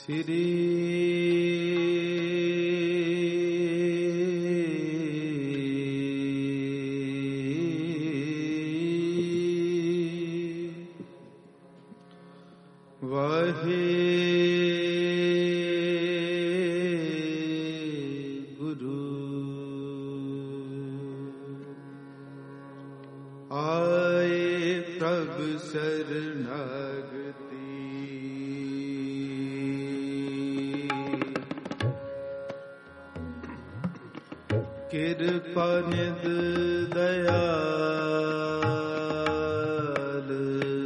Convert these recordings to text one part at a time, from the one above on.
श्री वाहे गुरु आए प्रभु शरणागति कृपा निध दयाल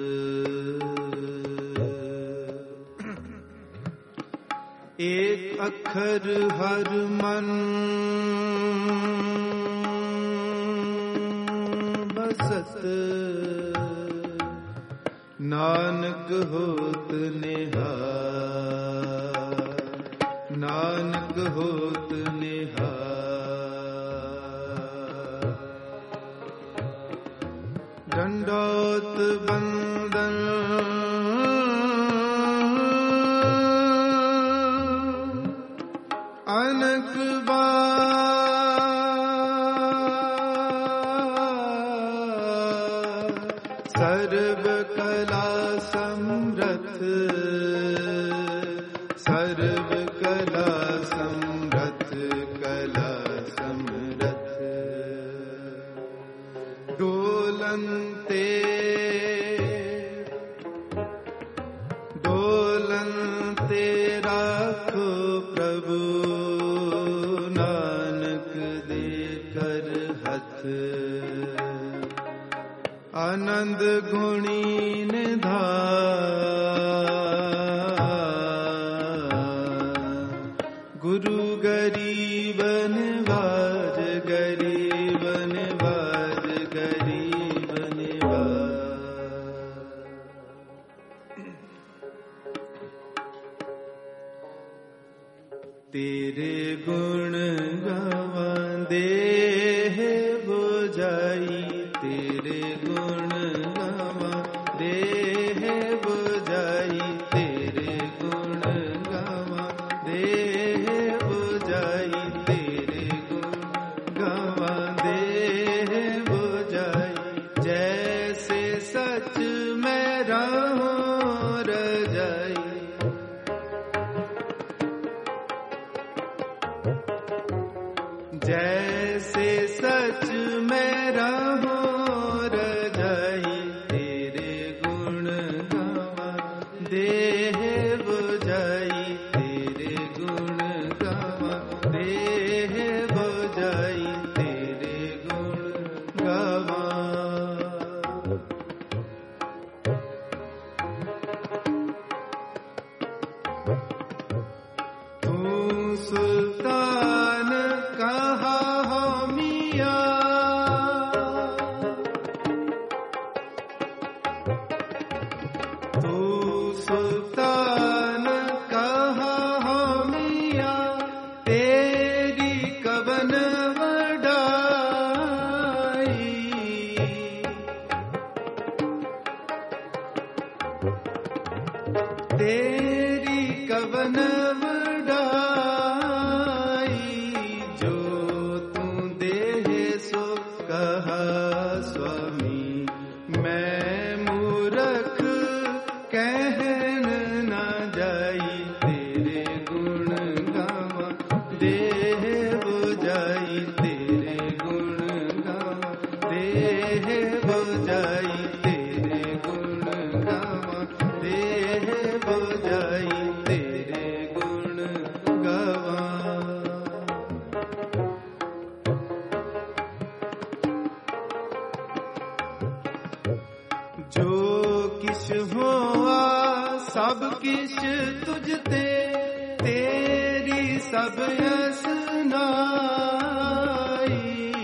एक अक्षर हर मन बसत नानक होत निहाल नानक होत निहाल दंडोत बंदन अनक बार सर्व कला समरथ सर्व कला समरथ कला समरथ डोलनते डोलनते राखो प्रभु नानक दे कर हथ आनंद गुणी निधान गुरु गरीब निवाज गरीब निवाज गरीब निवाज तेरे गुण गावंदे है बुझाई तेरे गुण गावंदे है बुझाई तेरे गुण गावंदे है बुझाई तेरे गुण गावंदे है बुझाई जैसे सच में रहूं रजाई जैसे सच में रहो रजाई तेरे गुण गावा देह बुझाई तेरे गुण गावा देह बुझाई तेरे गुण गावा तू सुल्तान कहा हो मियां तू सुल्तान कहा हो मियां तेरी कवन वडाई तेरी कवन स्वामी मैं मूर्ख कहन न जाई तेरे गुण गावा देह बुझाई तेरे गुण गावा देह बुझाई तेरे गुण गावा देह बुझाई तेरे गुण गावा जो किश हुआ सब किश तुझते तेरी सब यसनाई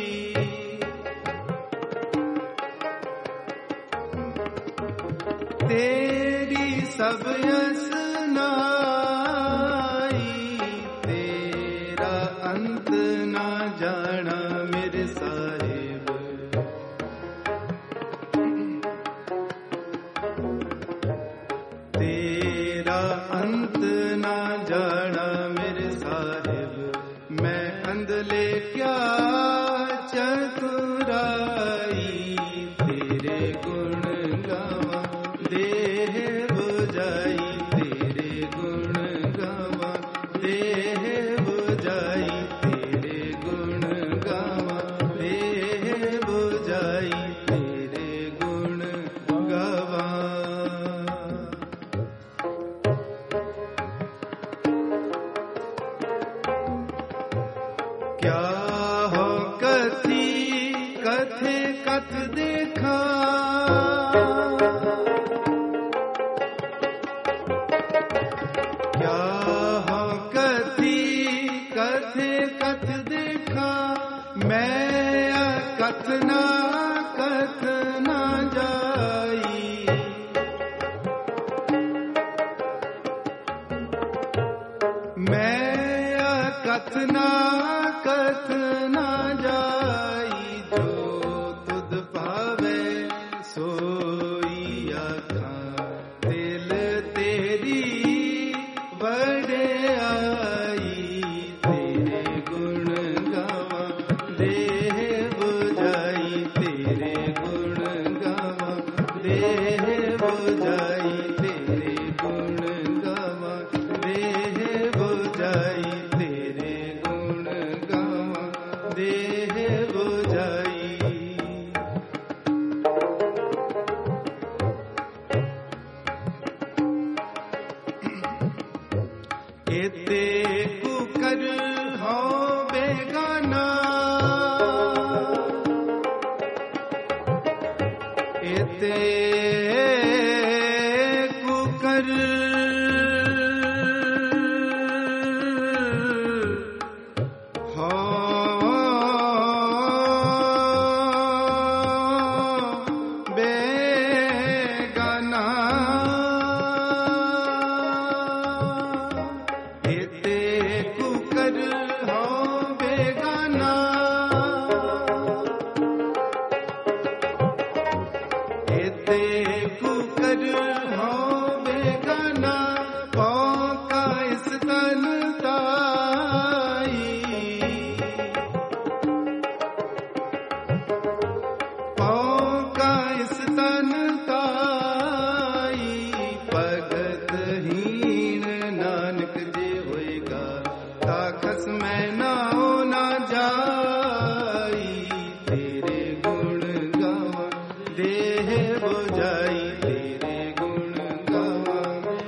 तेरी सब यसनाई तेरा अंत ना जाना मेरे साहिब अंत ना कथे कथ देखा क्या हो कथी कथे कथ देखा मैं कथना कथना जाई मैं कथना कथना जाई जो तुद पावे सोई आखां दिल तेरी बड़े आई तेरे गुण गावा देह बुझाई तेरे गुण गावा देह बुझाई तेरे गुण गावा देह बुझाई तेरे गुण गावा देह बुझाई एते कुकर हो बेगाना एते कुकर हो बेगाना एते कुकर हो बेगाना एते कुकर हो बेगाना पौका इस तन ताई पौका इस तन ताई भगत हीन नानक जे होएगा ताखस मैं ना हो ना जाई तेरे गुण गावा देह बुझाई तेरे गुण गावा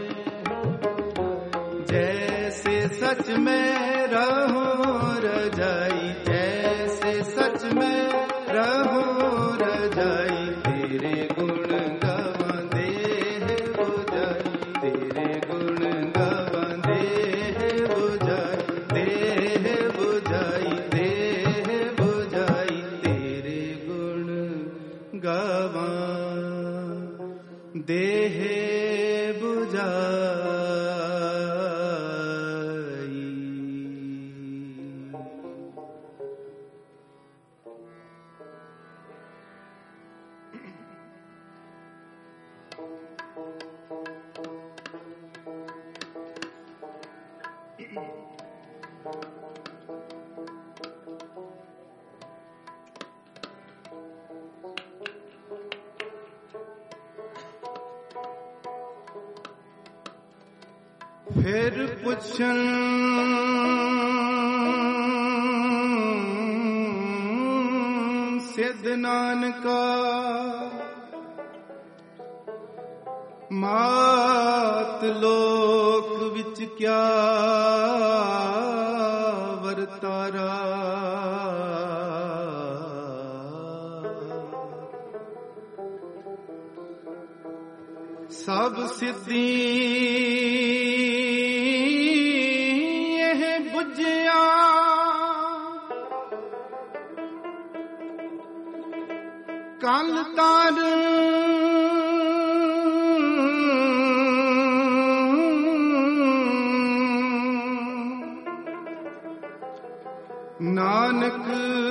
जैसे सच में रहो रजाई जैसे सच में रहो रजाई तेरे गुण गावा देह बुझाई तेरे गुण गावा देह बुझाई देह बुझाई देह बुझाई तेरे गुण गावा देह फिर पुछन सिद्ध नानका मात लोक विच क्या वरतारा सब सिद्धि यह बुझिया कल तार नानक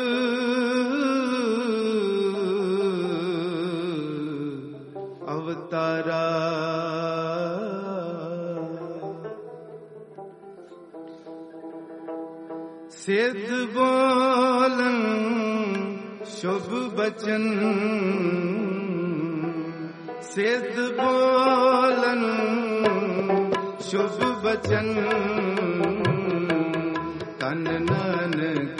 अवतारा सिद्ध बोलन शुभ बचन सिद्ध बोलन शुभ बचन तन नानक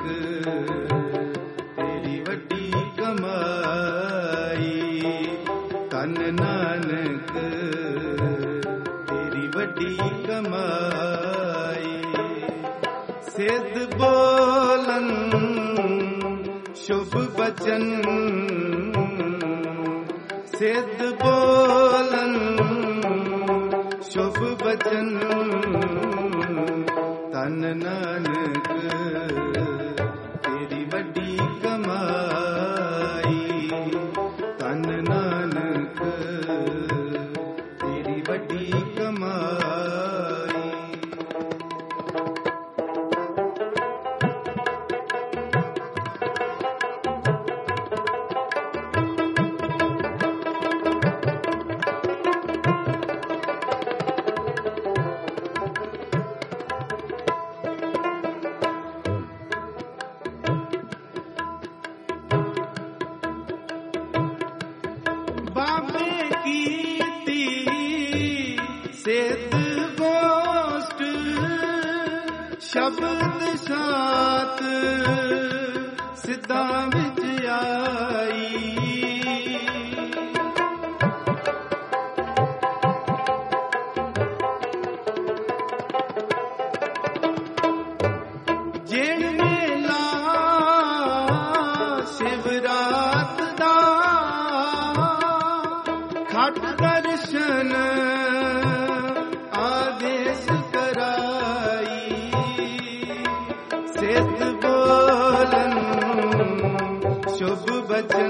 तेरी वड्डी कमाई तन नानक तेरी वड्डी कमाई सिद्ध बोलन शुभ बचन सिद्ध बोलन शुभ बचन तन नानक तेरी वड्डी कमाई तन नानक तेरी वड्डी कमाई। शब्द सात सिद्धा विच आई जेने ला शिवरात दा खट दर्शन आदेश सिद्ध बोलन शुभ बचन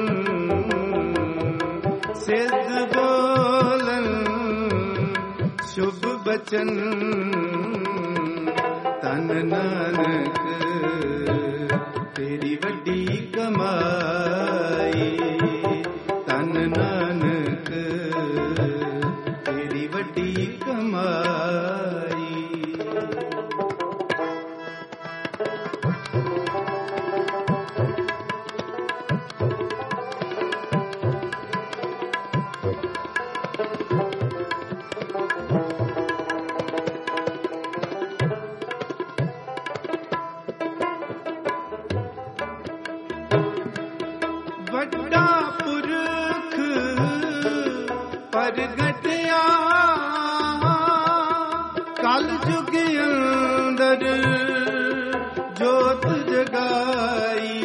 सिद्ध बोलन शुभ बचन तन नानक तेरी वड्डी कमाई तन नानक तेरी वड्डी कमाई। वड्डा पुरख प्रगटिया कल जुग अंदर जोत जगाई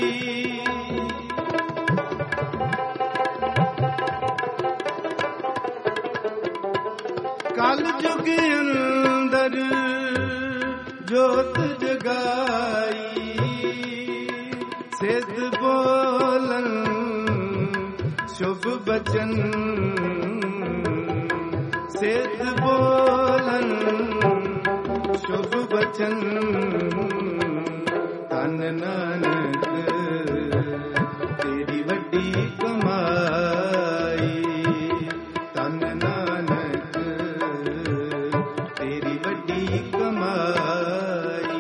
कल जुग अंदर जोत जगाई सिद्ध बोलन शुभ बचन सिद्ध बोलन शुभ बचन तन नानक तेरी वड्डी कमाई तन नानक तेरी वड्डी कमाई।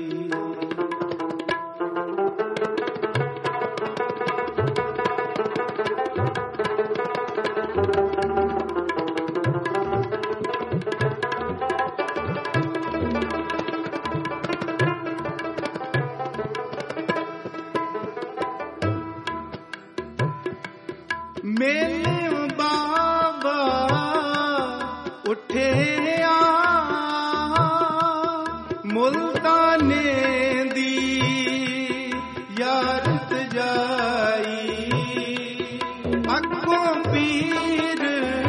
मेरे बाबा उठे मुल्ताने दी यारत जाई अगों पीर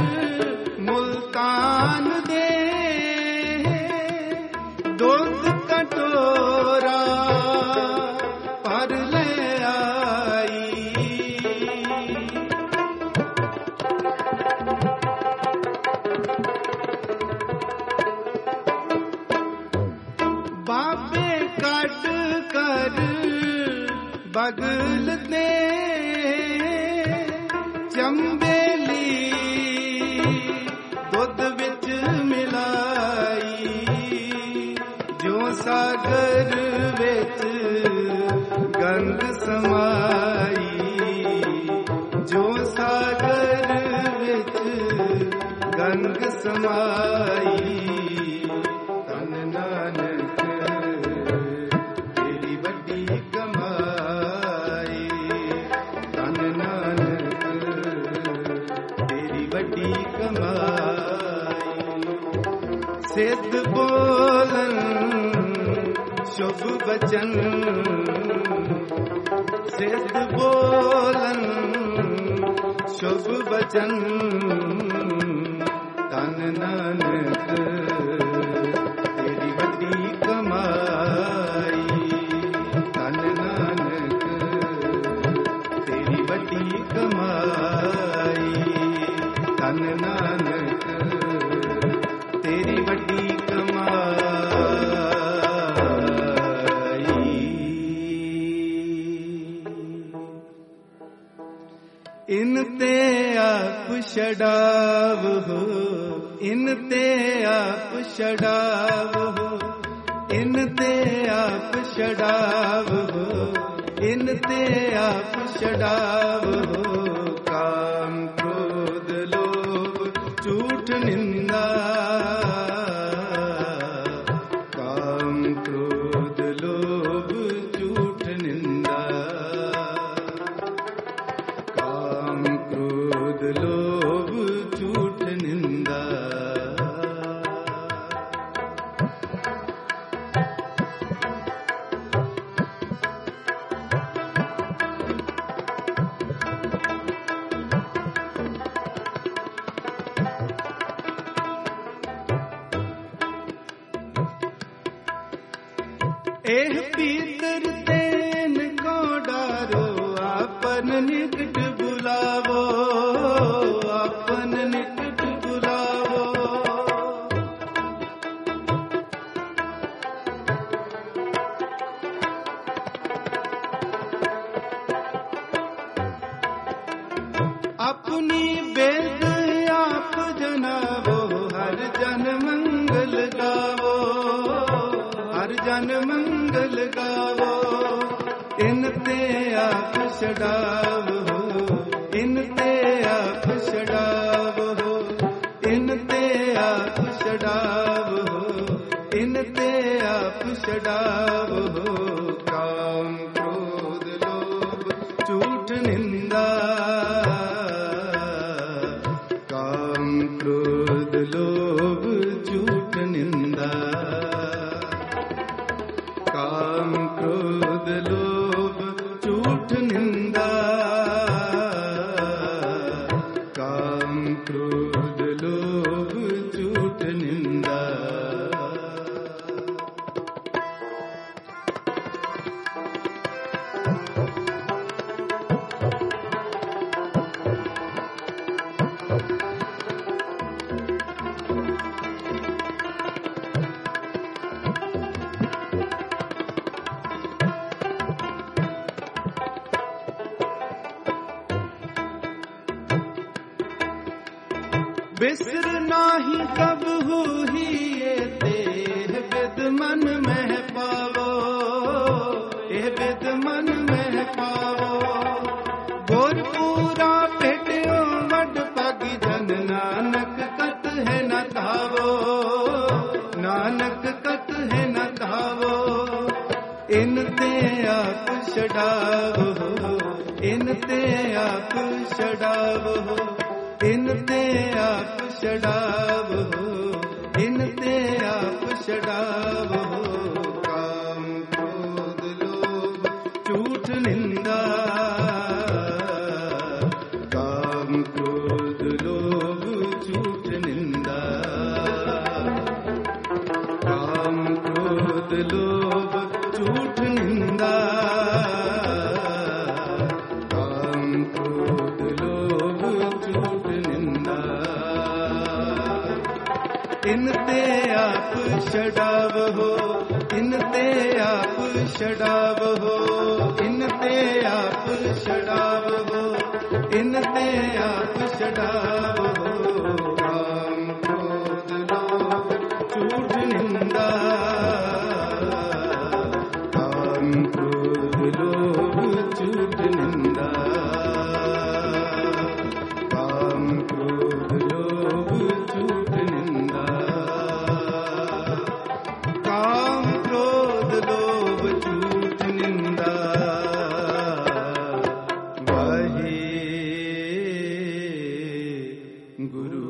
मुल्तान दे दूध कटोरा पर ले आई बाबे काट कर बगल दे चंबेली दुध विच मिलाई जो सागर विच गंग समाई जो सागर विच गंग समाई तन नानक तेरी वड्डी कमाई तन नानक तेरी वड्डी कमाई। सिद्ध बोलन शुभ बचन सिद्ध बोलन शुभ बचन धन नानक तेरी वड्डी कमाई धन नानक तेरी वड्डी कमाई धन नानक तेरी वड्डी इन ते आप छड़ाव हो इन ते आप छड़ाव हो इन ते आप छड़ाव हो इन ते आप छड़ाव हो काम क्रोध लोभ झूठ निंदा काम क्रोध लोभ झूठ निंदा काम क्रोध लोभ झूठ निंदा एह पीतर तेन को डारो आपन निकट बुलावो आपन निकट बुलावो अपनी वेद आप जनावो हर जन मंगल गावो हर जन मंगल गावो इन ते आप छड़ाव हो इन ते आप छड़ाव हो इन ते आप छड़ाव हो इन ते आप छड़ाव हो काम क्रोध लोभ झूठ निंदा काम क्रोध लोभ झूठ निंदा काम क्रोध लोभ झूठ निंदा काम क्रोध लोभ झूठ निंदा बिसर नाही कब ही ये देह विद मन में पावो ये विद मन में पावो गोरपूरा पेटियो वड पगी धन नानक कत है न धावो नानक कत है न धावो इन ते आप छड़ाव हो इन ते आप छड़ाव हो इन ते आप छड़ाव हो इन ते आप छड़ाव हो काम क्रोध लोभ झूठ निंदा काम क्रोध लोभ झूठ निंदा काम क्रोध लोभ झूठ निंदा काम क्रोध लोभ झूठ निंदा इन ते आप छड़ाव हो इन ते आप छड़ाव हो इन ते आप छड़ाव हो इन ते आप छड़ाव हो काम क्रोध लोभ झूठ निंदा काम क्रोध लोभ झूठ निंदा काम क्रोध लोभ झूठ निंदा काम क्रोध लोभ झूठ निंदा वाहे गुरु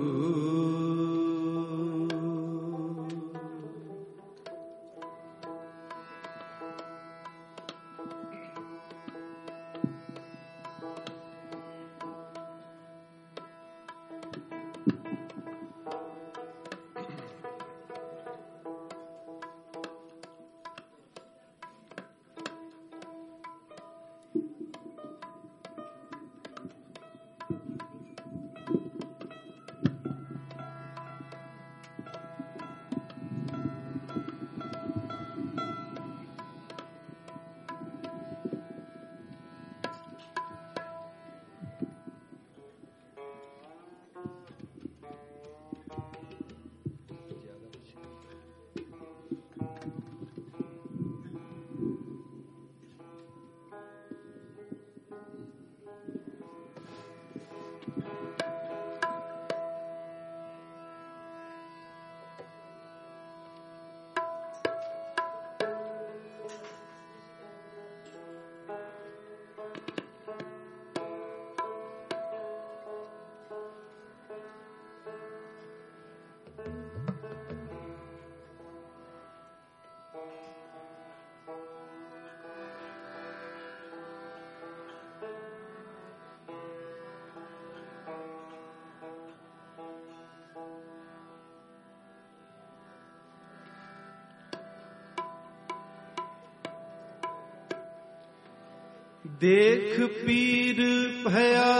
देख पीर भया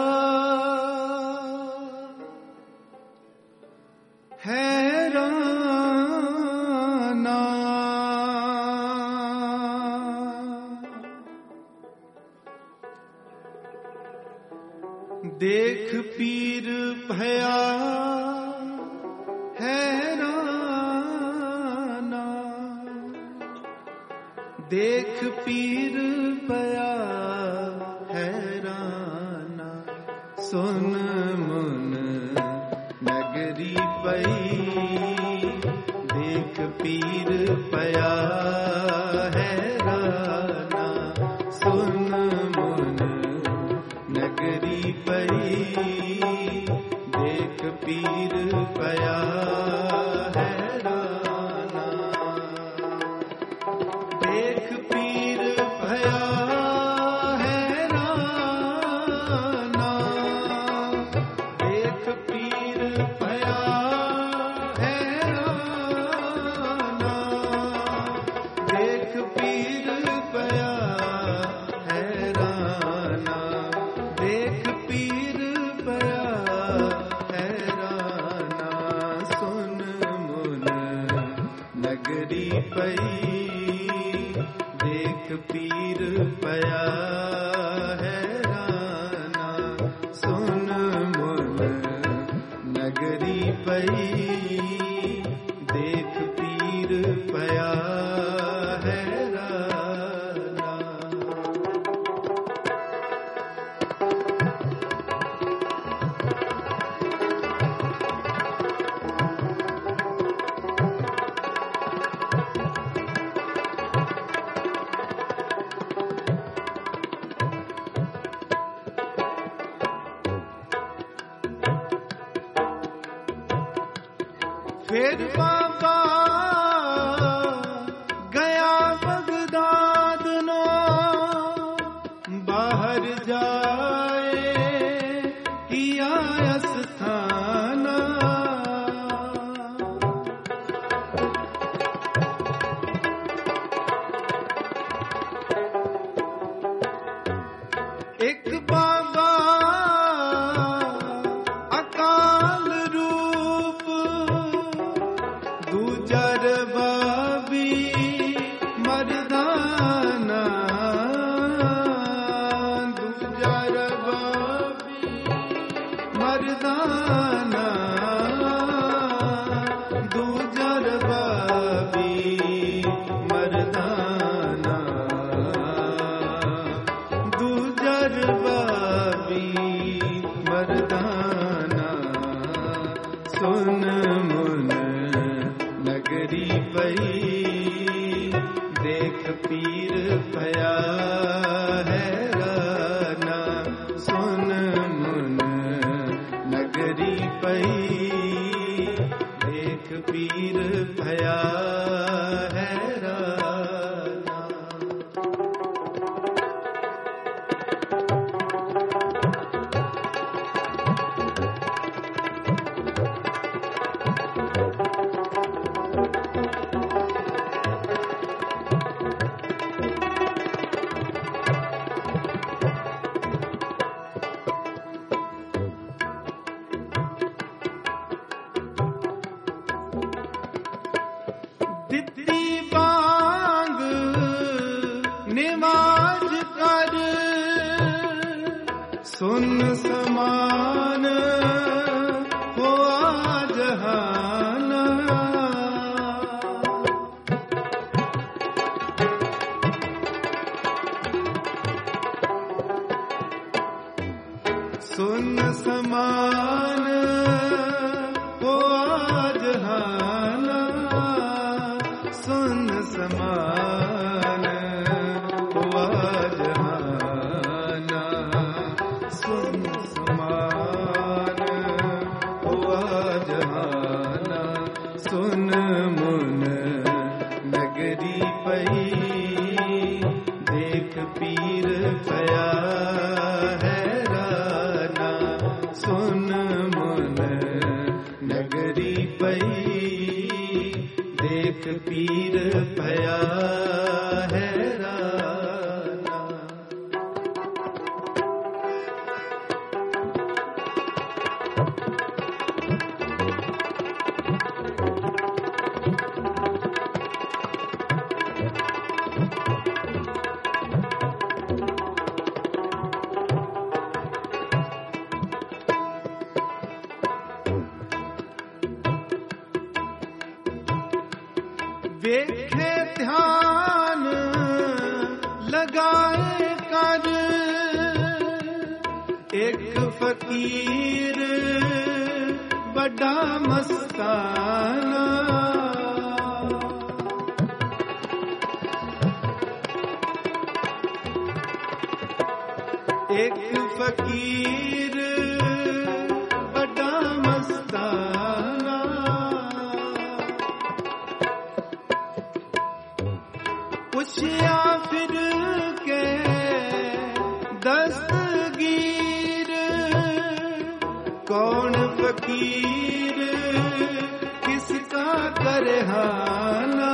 हैराना, देख पीर भया हैराना, देख पीर भया हैराना, सुन मुन नगरी पई, देख पीर भया हैराना, सुन मुन नगरी पई, देख पीर भया हैराना, देख पीर भया हैराना, देख पीर भया हैराना, देख पीर भया हैराना, देख पीर भया हैराना, सुन मुन नगरी पई, देख पीर भया हैराना, सुन मुन नगरी पई, देख पीर भया हैराना। फिर बाबा गया बगदाद नो, बाहर जाए किया स्थाना, एक बाबा अकाल रूप, दूजर बाबी मर्दाना, दूजर बाबी मर्दाना, दूजर बाबी मर्दाना, दूजर बाबी मर्दाना, सुन मुन नगरी पई, देख पीर भया हैराना, सुन मुन नगरी पई, देख पीर भया हैराना। दित्ती बांग निवाज कर, सुन समान हुआ जहाना, सुन समान हुआ जहाना, सुन समान हुआ जहाना, सुन समान हुआ जहाना, सुन मुन नगरी पई, देख पीर भया हैराना, सुन देखे ध्यान लगाए कर एक फकीर बड़ा मस्ताना। एक फकीर बड़ा मस्ताना, पूछया फिर के दस्तगीर, कौन फकीर किसका करहाना।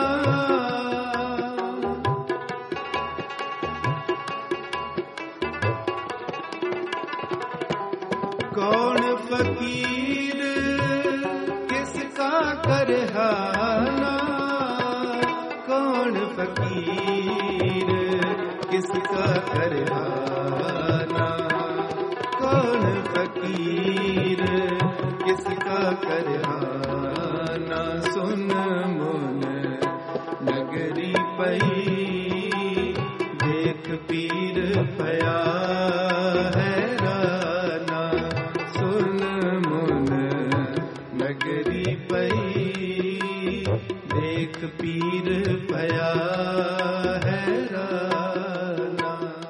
कौन फकीर किसका करहाना, कौन फकीर किसका करहाना, कौन फकीर किसका करहाना। सुन मुन नगरी पई देख पीर भया हैराना। सुन मुन नगरी पई देख पीर भया हैराना।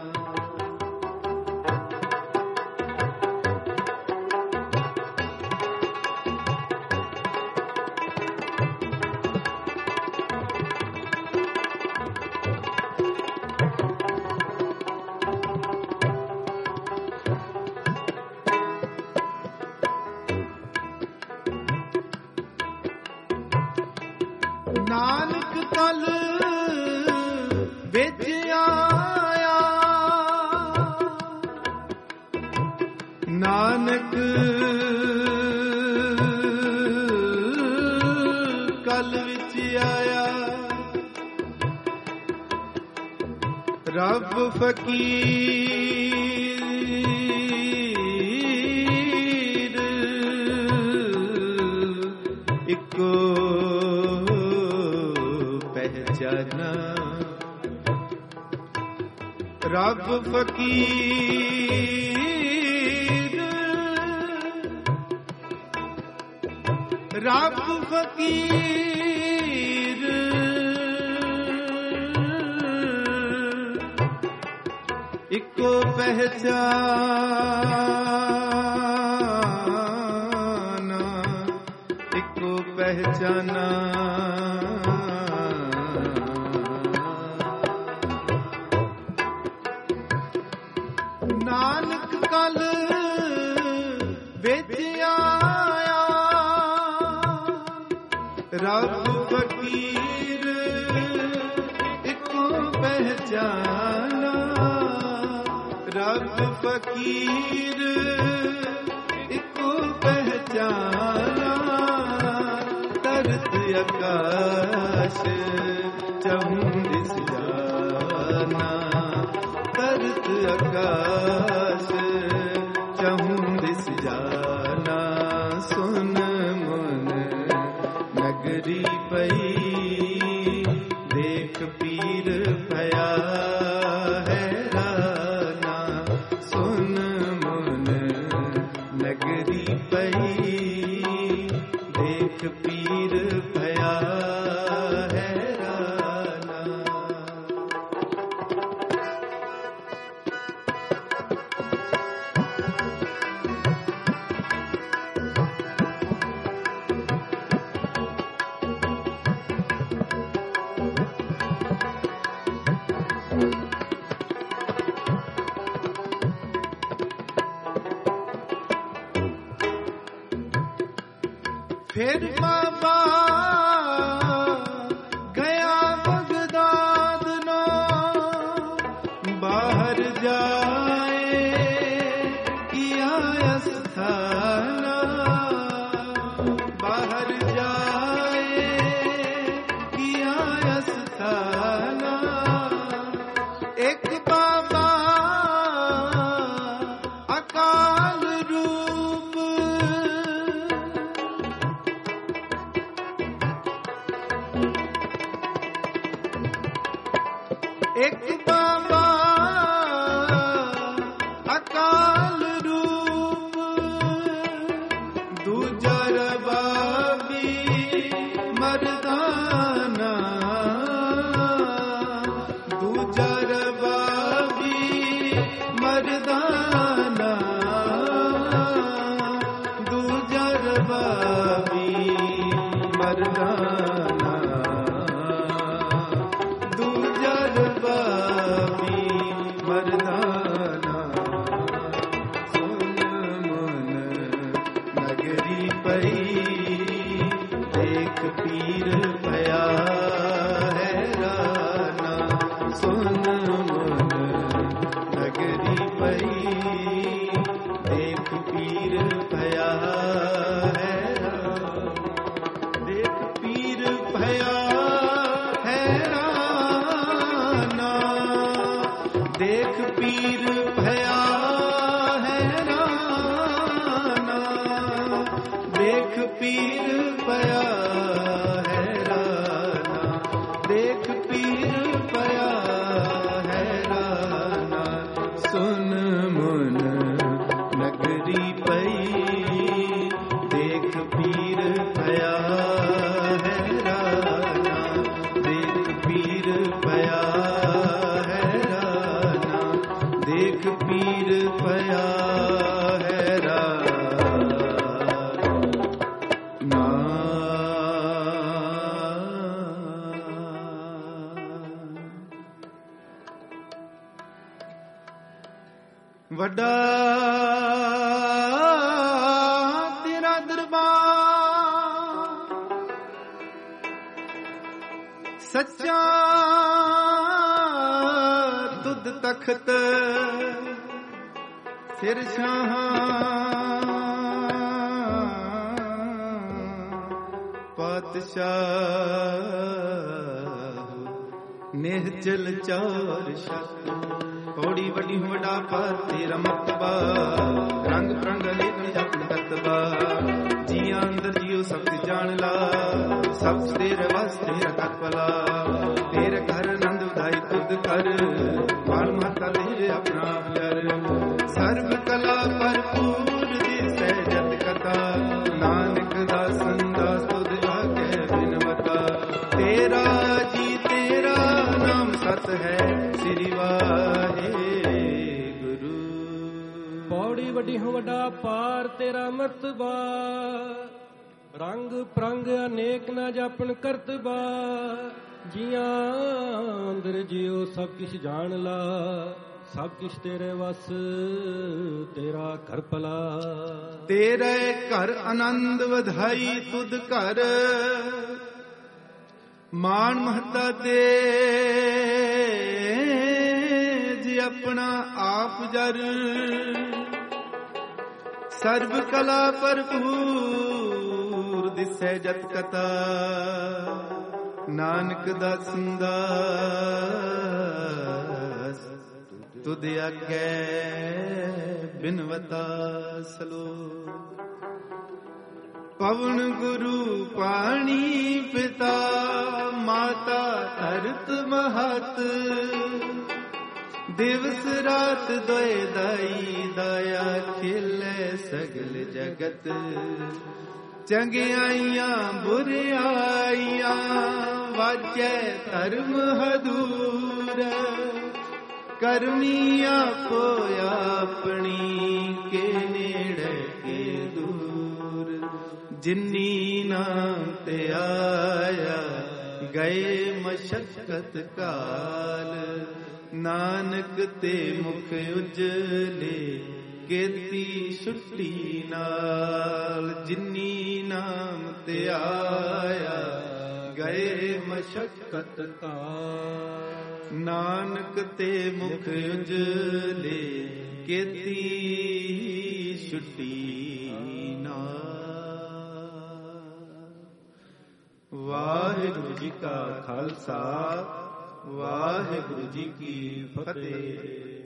नानक कल बिच आया, नानक कल बिच आया, रब फकीर इको पहचाना। रब फकीर, रब फकीर इको पहचाना, इको पहचाना। नानक कल बिच आया, रब फकीर इको पहचाना। रब फकीर इको पहचाना। तरत आकाश चहूं दिस जाना, तरत आकाश चहूं दिस जाना। सुन मुन नगरी पई देख पीर भया हैराना। सुन मुन नगरी पई देख पीर भया हैराना। फिर बाबा गया बगदाद नो, बाहर जाए किया अस्थाना। बाहर जाए किया अस्थाना। एक बाबा अकाल रूप ਮਰਦਾਨਾ ਦੂਜਾ ਰਬਾਬੀ ਮਰਦਾਨਾ ਦੂਜਾ ਰਬਾਬੀ ਮਰਦਾਨਾ ਸੁਨ ਮਨ ਨਗਰੀ ਪਈ ਦੇਖ ਪੀਰ ਪਿਆ ਹੈਰਾਨਾ ਸੁਨ ਨਗਰੀ ਪਈ ਦੇਖ ਪੀਰ ਭਇਆ ਹੈਰਾਨ ਦੇਖ ਪੀਰ ਭਇਆ ਹੈਰਾਨਾ ਦੇਖ ਪੀਰ ਭਇਆ ਹੈਰਾਨਾ ਦੇਖ ਪੀਰ ਭਇਆ ਹੈਰਾਨਾ ਦੇਖ ਪੀਰ ਭਇਆ ਹੈਰਾਨਾ ਸੁਨ ਮਨ ਨਗਰੀ ਪਈ ਦੇਖ ਪੀਰ ਭਇਆ ਹੈਰਾਨਾ ਦੇਖ ਪੀਰ ਭਇਆ ਹੈਰਾਨਾ ਦੇਖ ਪੀਰ ਭਇਆ ਹੈਰਾਨਾ ਵੱਡਾ ਤੇਰਾ ਦਰਬਾਰ ਸੱਚਾ ਤੁਧ ਤਖਤ ਸਿਰ ਸ਼ਾਹਾਂ ਪਾਤਸ਼ਾਹ ਨਿਹਚਲ ਚਾਰ ਸ਼ਕ ਪੌੜੀ ਵੱਡੀ ਵੱਡਾ ਪਰ ਤੇਰਾ ਮਰਤਬਾ ਰੰਗ ਪ੍ਰੰਗ ਅਨੇਕ ਜਪਨ ਕਰਤਬਾ ਜੀਆਂ ਅੰਦਰ ਜੀਓ ਸਭ ਜਾਣ ਲਾ ਸਭ ਤੇਰੇ ਵਾਸਤੇ ਰਖਪਲਾ ਤੇਰੇ ਘਰ ਆਨੰਦ ਵਧਾਈ ਤੁਧ ਕਰ ਬਾਲ ਮਾਤਾ ਤੇਰੇ ਆਪਣਾ ਪਿਆਰ ਸਰਬ ਕਲਾ ਭਰਪੂਰ ਦੀ ਸਹਿਜਤ ਕਥਾ ਨਾਨਕ ਦਾ ਸੰਦਾਸ ਤੁਧ ਆਗੇ ਬਿਨਵਤਾ ਤੇਰਾ ਜੀ ਤੇਰਾ ਨਾਮ ਸਤ ਹੈ ਸ੍ਰੀ ਵਾਹਿਗੁਰੂ ਪੌੜੀ ਵੱਡੀ ਹੋ ਵੱਡਾ ਪਾਰ ਤੇਰਾ ਮਰਤਬਾ ਰੰਗ ਪ੍ਰੰਗ ਅਨੇਕ ਨਾ ਜਾਪਨ ਕਰਤਬਾ ਜੀਆਂ ਅੰਦਰ ਜਿਉ ਸਭ ਕਿਛ ਜਾਣ ਲਾ ਸਭ ਕਿਛ ਤੇਰੇ ਵਸ ਤੇਰਾ ਘਰ ਭਲਾ ਤੇਰੇ ਘਰ ਆਨੰਦ ਵਧਾਈ ਤੁਧ ਘਰ ਮਾਣ ਮਹੱਤਾ ਤੇ ਜੀ ਆਪਣਾ ਆਪ ਜਰ ਸਰਬ ਕਲਾ ਭਰਪੂਰ ਦਿਸੈ ਜਤ ਕਥਾ ਨਾਨਕ ਦਾ ਸੰਦਾਸ ਤੁਧ ਆਗੇ ਬਿਨਵਤਾ ਸਲੋ ਪਵਨ ਗੁਰੂ ਪਾਣੀ ਪਿਤਾ ਮਾਤਾ ਧਰਤ ਮਹਤ ਦਿਵਸ ਰਾਤ ਦੋਇ ਦਾਈ ਦਇਆ ਖਿਲੇ ਸਗਲ ਜਗਤ ਚੰਗਿਆਈਆਂ ਬੁਰਿਆਈਆਂ ਵਾਜੈ ਧਰਮ ਹਦੂਰ ਕਰਮੀ ਆਪੋ ਆਪਣੀ ਕੇ ਨੇੜੇ ਕੇ ਦੂਰ ਜਿਨੀ ਨਾਮ ਤੇ ਆਇਆ ਗਏ ਮਸ਼ਕਤ ਕਾਲ ਨਾਨਕ ਤੇ ਮੁਖ ਉਜਲੇ ਕੀਤੀ ਛੁੱਟੀ ਨਾਲ ਜਿਨੀ ਨਾਮ ਤੇ ਆਇਆ ਗਏ ਮਸ਼ਕਤ ਕਾਲ ਨਾਨਕ ਤੇ ਮੁਖ ਉਜਲੇ ਕੀਤੀ ਛੁੱਟੀ ਨਾਲ। ਵਾਹਿਗੁਰੂ ਜੀ ਕਾ ਖਾਲਸਾ ਵਾਹਿਗੁਰੂ ਜੀ ਕੀ ਫਤਿਹ।